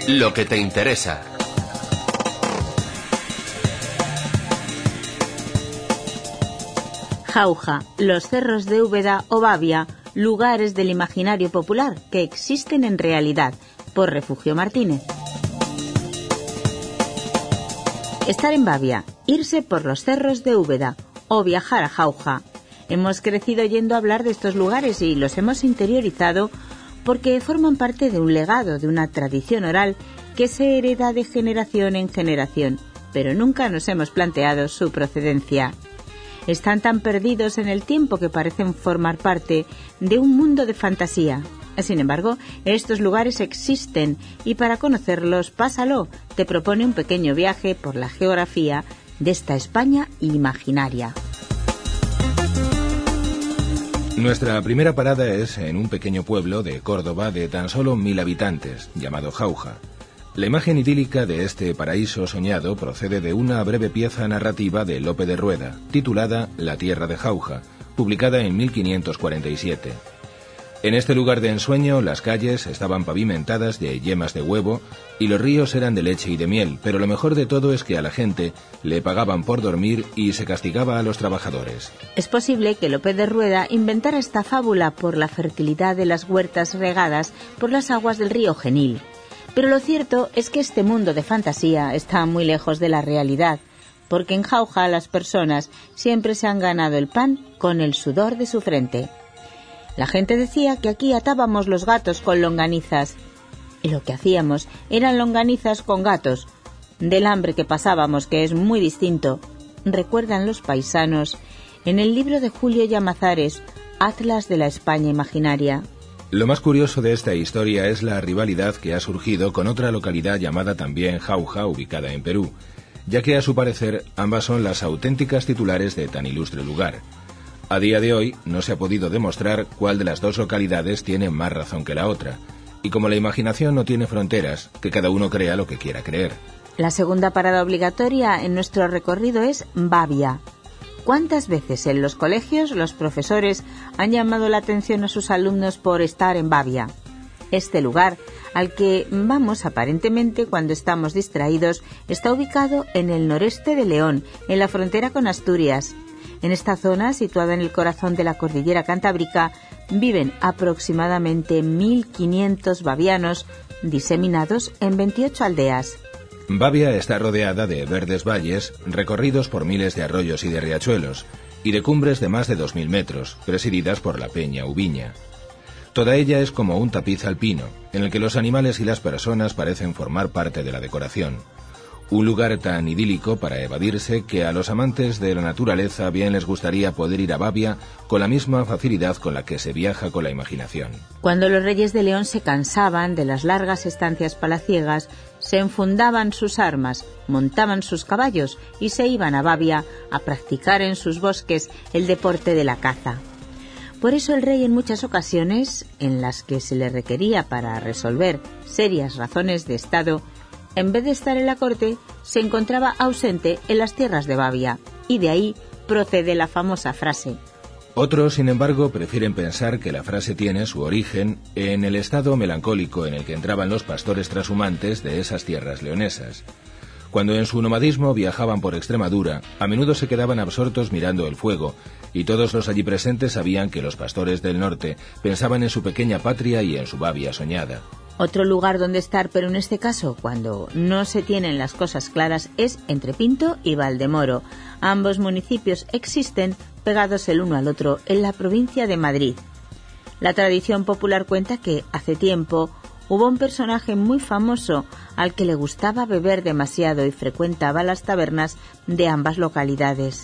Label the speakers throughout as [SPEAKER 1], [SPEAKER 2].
[SPEAKER 1] Lo que te interesa.
[SPEAKER 2] Jauja, los cerros de Úbeda o Babia, lugares del imaginario popular que existen en realidad, por Refugio Martínez. Estar en Babia, irse por los cerros de Úbeda o viajar a Jauja. Hemos crecido oyendo hablar de estos lugares y los hemos interiorizado porque forman parte de un legado, de una tradición oral que se hereda de generación en generación, pero nunca nos hemos planteado su procedencia. Están tan perdidos en el tiempo que parecen formar parte de un mundo de fantasía. Sin embargo, estos lugares existen y para conocerlos, Pásalo te propone un pequeño viaje por la geografía de esta España imaginaria.
[SPEAKER 3] Nuestra primera parada es en un pequeño pueblo de Córdoba de tan solo 1000 habitantes, llamado Jauja. La imagen idílica de este paraíso soñado procede de una breve pieza narrativa de Lope de Rueda, titulada La tierra de Jauja, publicada en 1547. En este lugar de ensueño, las calles estaban pavimentadas de yemas de huevo y los ríos eran de leche y de miel, pero lo mejor de todo es que a la gente le pagaban por dormir y se castigaba a los trabajadores.
[SPEAKER 2] Es posible que Lope de Rueda inventara esta fábula por la fertilidad de las huertas regadas por las aguas del río Genil. Pero lo cierto es que este mundo de fantasía está muy lejos de la realidad, porque en Jauja las personas siempre se han ganado el pan con el sudor de su frente. La gente decía que aquí atábamos los gatos con longanizas, y lo que hacíamos eran longanizas con gatos, del hambre que pasábamos, que es muy distinto, recuerdan los paisanos en el libro de Julio Llamazares, Atlas de la España imaginaria.
[SPEAKER 3] Lo más curioso de esta historia es la rivalidad que ha surgido con otra localidad llamada también Jauja, ubicada en Perú, ya que a su parecer ambas son las auténticas titulares de tan ilustre lugar. A día de hoy no se ha podido demostrar cuál de las dos localidades tiene más razón que la otra, y como la imaginación no tiene fronteras, que cada uno crea lo que quiera creer.
[SPEAKER 2] La segunda parada obligatoria en nuestro recorrido es Babia. ¿Cuántas veces en los colegios los profesores han llamado la atención a sus alumnos por estar en Babia? Este lugar, al que vamos aparentemente cuando estamos distraídos, está ubicado en el noreste de León, en la frontera con Asturias. En esta zona, situada en el corazón de la cordillera cantábrica, viven aproximadamente 1.500 bavianos diseminados en 28 aldeas.
[SPEAKER 3] Babia está rodeada de verdes valles, recorridos por miles de arroyos y de riachuelos, y de cumbres de más de 2000 metros, presididas por la Peña Ubiña. Toda ella es como un tapiz alpino, en el que los animales y las personas parecen formar parte de la decoración. Un lugar tan idílico para evadirse que a los amantes de la naturaleza bien les gustaría poder ir a Babia con la misma facilidad con la que se viaja con la imaginación.
[SPEAKER 2] Cuando los reyes de León se cansaban de las largas estancias palaciegas, se enfundaban sus armas, montaban sus caballos y se iban a Babia a practicar en sus bosques el deporte de la caza. Por eso el rey en muchas ocasiones, en las que se le requería para resolver serias razones de Estado, en vez de estar en la corte, se encontraba ausente en las tierras de Babia, y de ahí procede la famosa frase.
[SPEAKER 3] Otros, sin embargo, prefieren pensar que la frase tiene su origen en el estado melancólico en el que entraban los pastores trashumantes de esas tierras leonesas. Cuando en su nomadismo viajaban por Extremadura, a menudo se quedaban absortos mirando el fuego, y todos los allí presentes sabían que los pastores del norte pensaban en su pequeña patria y en su Babia soñada.
[SPEAKER 2] Otro lugar donde estar, pero en este caso, cuando no se tienen las cosas claras, es entre Pinto y Valdemoro. Ambos municipios existen pegados el uno al otro en la provincia de Madrid. La tradición popular cuenta que, hace tiempo, hubo un personaje muy famoso al que le gustaba beber demasiado y frecuentaba las tabernas de ambas localidades.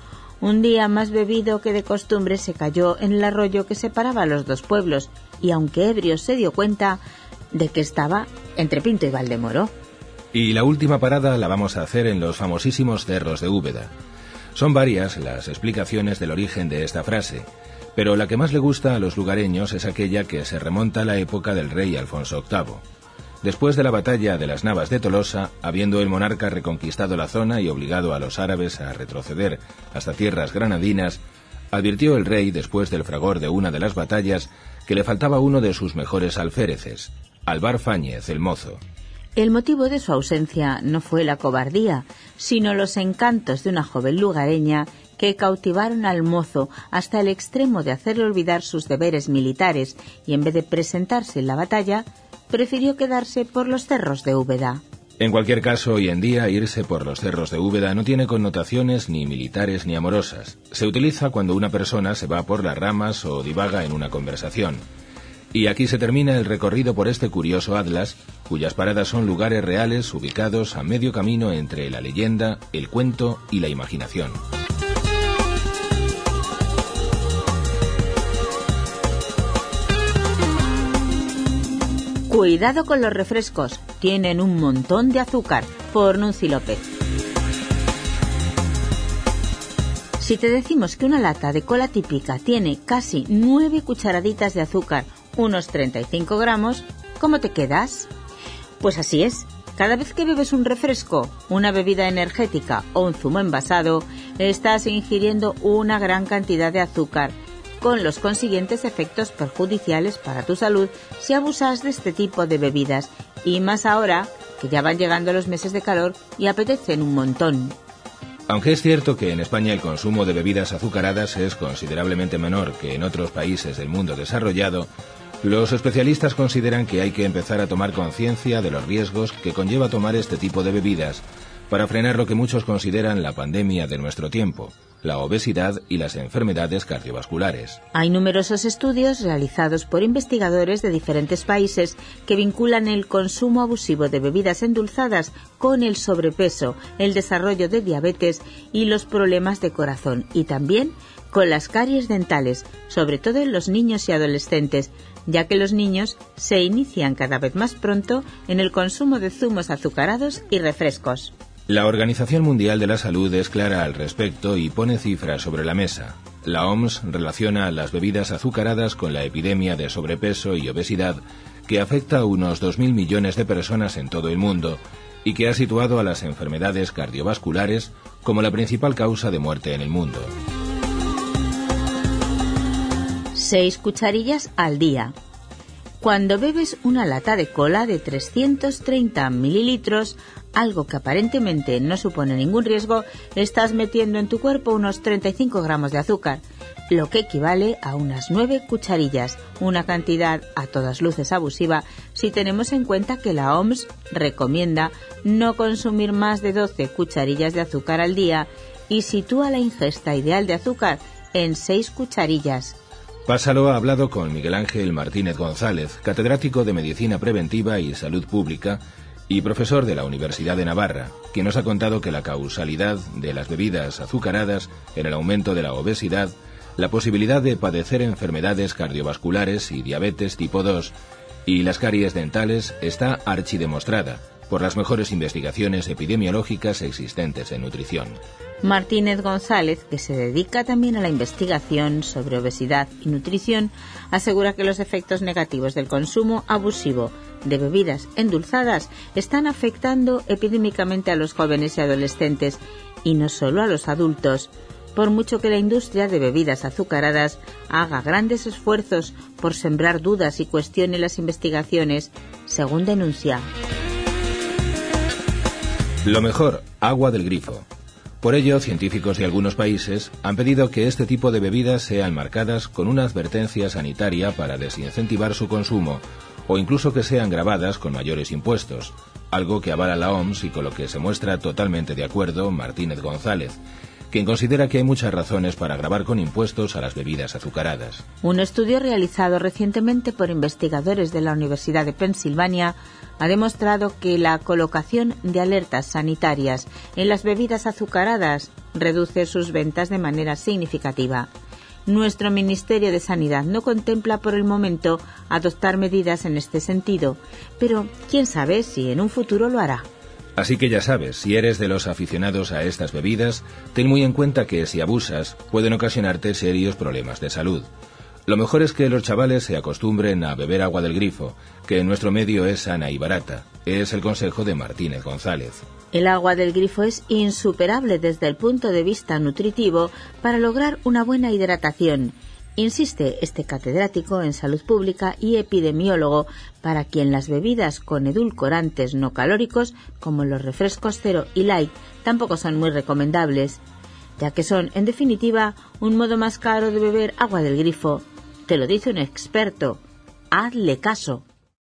[SPEAKER 2] Un día, más bebido que de costumbre, se cayó en el arroyo que separaba a los dos pueblos y, aunque ebrio, se dio cuenta de que estaba entre Pinto y Valdemoro.
[SPEAKER 3] Y la última parada la vamos a hacer en los famosísimos cerros de Úbeda. Son varias las explicaciones del origen de esta frase, pero la que más le gusta a los lugareños es aquella que se remonta a la época del rey Alfonso VIII. Después de la batalla de las Navas de Tolosa, habiendo el monarca reconquistado la zona y obligado a los árabes a retroceder hasta tierras granadinas, advirtió el rey, después del fragor de una de las batallas, que le faltaba uno de sus mejores alféreces, Alvar Fáñez el Mozo.
[SPEAKER 2] El motivo de su ausencia no fue la cobardía, sino los encantos de una joven lugareña que cautivaron al mozo hasta el extremo de hacerle olvidar sus deberes militares y, en vez de presentarse en la batalla, prefirió quedarse por los cerros de Úbeda.
[SPEAKER 3] En cualquier caso, hoy en día, irse por los cerros de Úbeda no tiene connotaciones ni militares ni amorosas. Se utiliza cuando una persona se va por las ramas o divaga en una conversación. Y aquí se termina el recorrido por este curioso atlas, cuyas paradas son lugares reales ubicados a medio camino entre la leyenda, el cuento y la imaginación.
[SPEAKER 2] Cuidado con los refrescos, tienen un montón de azúcar, por Nunci López. Si te decimos que una lata de cola típica tiene casi 9 cucharaditas de azúcar, unos 35 gramos, ¿cómo te quedas? Pues así es. Cada vez que bebes un refresco, una bebida energética o un zumo envasado, estás ingiriendo una gran cantidad de azúcar, con los consiguientes efectos perjudiciales para tu salud si abusas de este tipo de bebidas, y más ahora que ya van llegando los meses de calor y apetecen un montón.
[SPEAKER 3] Aunque es cierto que en España el consumo de bebidas azucaradas es considerablemente menor que en otros países del mundo desarrollado, los especialistas consideran que hay que empezar a tomar conciencia de los riesgos que conlleva tomar este tipo de bebidas para frenar lo que muchos consideran la pandemia de nuestro tiempo, la obesidad y las enfermedades cardiovasculares.
[SPEAKER 2] Hay numerosos estudios realizados por investigadores de diferentes países que vinculan el consumo abusivo de bebidas endulzadas con el sobrepeso, el desarrollo de diabetes y los problemas de corazón, y también con las caries dentales, sobre todo en los niños y adolescentes, ya que los niños se inician cada vez más pronto en el consumo de zumos azucarados y refrescos.
[SPEAKER 3] La Organización Mundial de la Salud es clara al respecto y pone cifras sobre la mesa. La OMS relaciona las bebidas azucaradas con la epidemia de sobrepeso y obesidad que afecta a unos 2.000 millones de personas en todo el mundo y que ha situado a las enfermedades cardiovasculares como la principal causa de muerte en el mundo.
[SPEAKER 2] 6 cucharillas al día. Cuando bebes una lata de cola de 330 mililitros, algo que aparentemente no supone ningún riesgo, estás metiendo en tu cuerpo unos 35 gramos de azúcar, lo que equivale a unas 9 cucharillas, una cantidad a todas luces abusiva si tenemos en cuenta que la OMS recomienda no consumir más de 12 cucharillas de azúcar al día y sitúa la ingesta ideal de azúcar en 6 cucharillas.
[SPEAKER 3] Pásalo ha hablado con Miguel Ángel Martínez González, catedrático de Medicina Preventiva y Salud Pública y profesor de la Universidad de Navarra, quien nos ha contado que la causalidad de las bebidas azucaradas en el aumento de la obesidad, la posibilidad de padecer enfermedades cardiovasculares y diabetes tipo 2 y las caries dentales está archidemostrada por las mejores investigaciones epidemiológicas existentes en nutrición.
[SPEAKER 2] Martínez González, que se dedica también a la investigación sobre obesidad y nutrición, asegura que los efectos negativos del consumo abusivo de bebidas endulzadas están afectando epidémicamente a los jóvenes y adolescentes, y no solo a los adultos, por mucho que la industria de bebidas azucaradas haga grandes esfuerzos por sembrar dudas y cuestione las investigaciones, según denuncia.
[SPEAKER 3] Lo mejor, agua del grifo. Por ello, científicos de algunos países han pedido que este tipo de bebidas sean marcadas con una advertencia sanitaria para desincentivar su consumo, o incluso que sean gravadas con mayores impuestos, algo que avala la OMS y con lo que se muestra totalmente de acuerdo Martínez González, quien considera que hay muchas razones para gravar con impuestos a las bebidas azucaradas.
[SPEAKER 2] Un estudio realizado recientemente por investigadores de la Universidad de Pensilvania ha demostrado que la colocación de alertas sanitarias en las bebidas azucaradas reduce sus ventas de manera significativa. Nuestro Ministerio de Sanidad no contempla por el momento adoptar medidas en este sentido, pero quién sabe si en un futuro lo hará.
[SPEAKER 3] Así que ya sabes, si eres de los aficionados a estas bebidas, ten muy en cuenta que si abusas pueden ocasionarte serios problemas de salud. Lo mejor es que los chavales se acostumbren a beber agua del grifo, que en nuestro medio es sana y barata. Es el consejo de Martínez González.
[SPEAKER 2] El agua del grifo es insuperable desde el punto de vista nutritivo para lograr una buena hidratación, Insiste este catedrático en salud pública y epidemiólogo, para quien las bebidas con edulcorantes no calóricos, como los refrescos cero y light, tampoco son muy recomendables, ya que son, en definitiva, un modo más caro de beber agua del grifo. Te lo dice un experto. Hazle caso.